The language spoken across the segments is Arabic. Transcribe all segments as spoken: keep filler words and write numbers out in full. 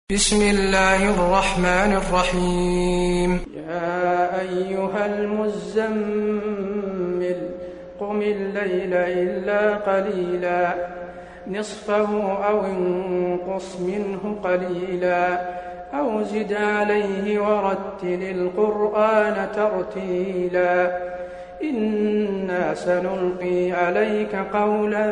بسم الله الرحمن الرحيم. يا أيها المزمل قم الليل إلا قليلا نصفه أو انقص منه قليلا أو زد عليه ورتل القرآن ترتيلا إنا سنلقي عليك قولا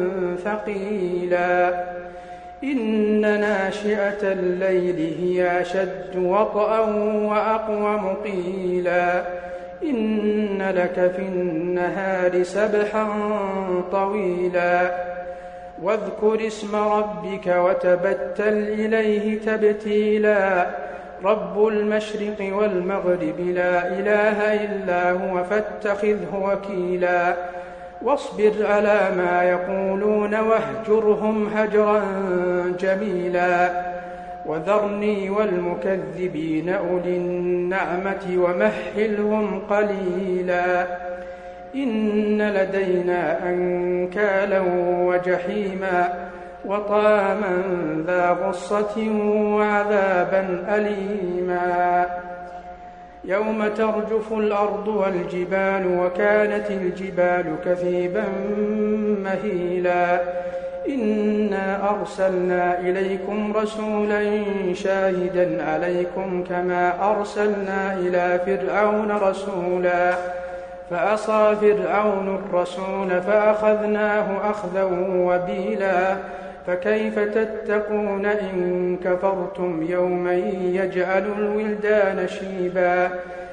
ثقيلا إن ناشئة الليل هي أشد وطئا وأقوم قيلا إن لك في النهار سبحا طويلا واذكر اسم ربك وتبتل إليه تبتيلا رب المشرق والمغرب لا إله إلا هو فاتخذه وكيلا واصبر على ما يقولون واهجرهم هجرا جميلا وذرني والمكذبين أولي النعمة ومهلهم قليلا إن لدينا أنكالا وجحيما وطعاما ذا غصة وعذابا أليما يوم ترجف الأرض والجبال وكانت الجبال كثيبا مهيلا إنا أرسلنا إليكم رسولا شاهدا عليكم كما أرسلنا إلى فرعون رسولا فعصى فرعون الرسول فأخذناه أخذا وبيلا فكيف تتقون إن كفرتم يوما يجعل الولدان شيبا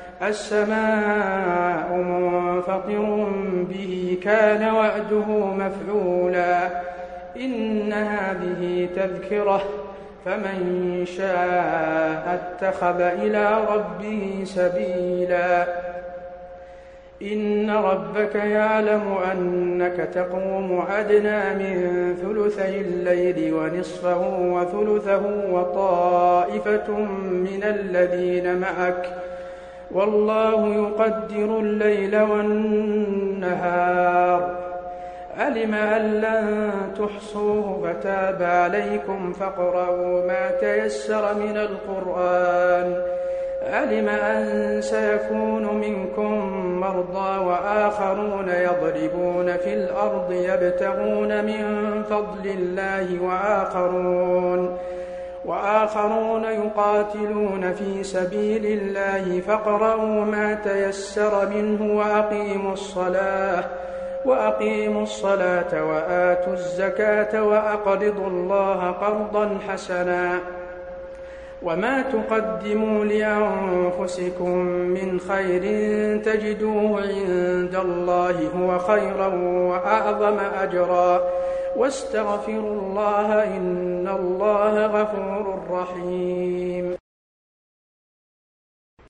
السماء منفطر به كان وعده مفعولا إن هذه تذكرة فمن شاء اتخذ إلى ربه سبيلا إن ربك يعلم أنك تقوم أدنى من ثلثي الليل ونصفه وثلثه وطائفة من الذين معك والله يقدر الليل والنهار علم أن لن تحصوه فتاب عليكم فاقرؤوا ما تيسر من القرآن علم أن سيكون منكم مرضى وآخرون يضربون في الأرض يبتغون من فضل الله وآخرون, وآخرون يقاتلون في سبيل الله فاقرؤوا ما تيسر منه وأقيموا الصلاة وأقيموا الصلاة وآتوا الزكاة وأقرضوا الله قرضا حسنا وما تقدموا لأنفسكم من خير تجدوه عند الله هو خيرا وأعظم أجرا واستغفروا الله إن الله غفور رحيم.